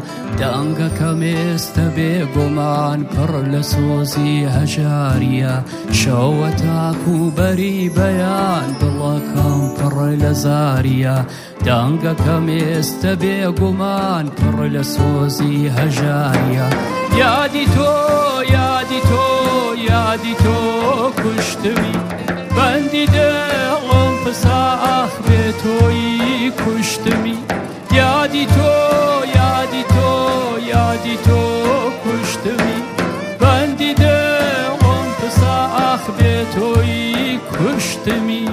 دەنگەکەم ئێستا بێگومان پڕ لە سۆزی هەژاریە شەوە تاکو بەری بەیان دڵەکەم پڕ لە زاریە دەنگەکەم ئێستا بێگومان پڕ لە سۆزی هەژاریە یادی تۆ یادی تۆ یادی تۆ کوشتمی بەندی دڵم پساخ بێ تۆیی کوشتمی یادی تۆ یادی تۆ یادی تۆ کوشتمی بەندی دڵم پساخ بێ تۆیی کوشتمی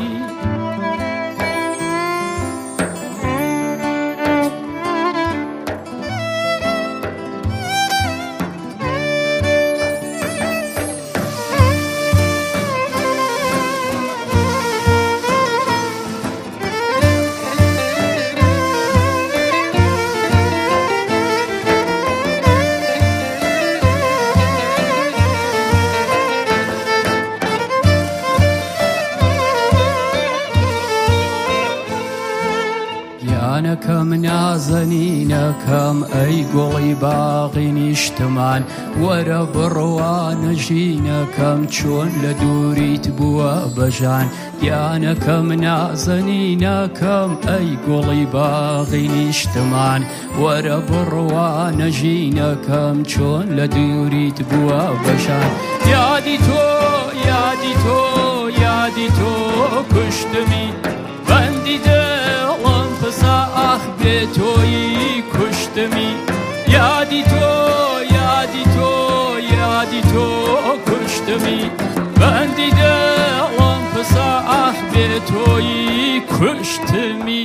نەکەم نازەنینەکەم ئەی گوڵی باغی نیشتمان وەرە بڕوا نەژینەکەم چۆن لە دووریت بووە بەژان یانەکەم نازەنینەکەم ئەی گوڵی باغی نیشتمان وەرە بڕوا نەژینەکەم چۆن لە دووریت بووە بەژان یادی تۆ یادی تۆ یادی تۆ کوشتمی بەندی دڵم پساخ بێ تۆیی کوشتمی یادی تۆ یادی تۆ یادی تۆ کوشتمی بەندی دڵم پساخ بێ تۆیی کوشتمی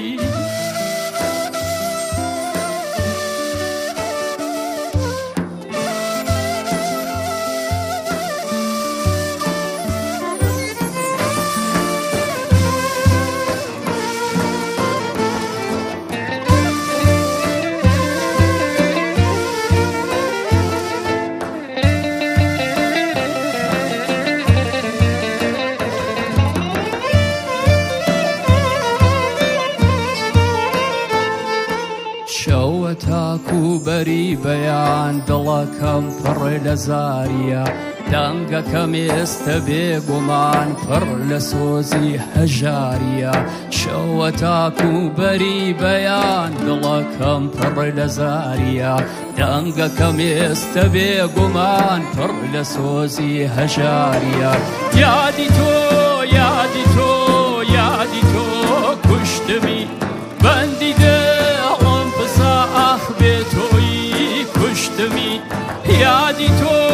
شەوە تاکو بەری بەیان دڵەکەم پڕ لە زاریە دەنگەکەم ئێستا بێگومان پڕ لە سۆزی هەژاریە شەوە تاکو بەری بەیان دڵەکەم پڕ لە زاریە دەنگەکەم ئێستا بێگومان پڕ لە سۆزی هەژاریە یادی تۆ یادی تۆ یادی تۆ کوشتمی بەندی دڵم پساخ بێ تۆیی کوشتمی یادی تۆ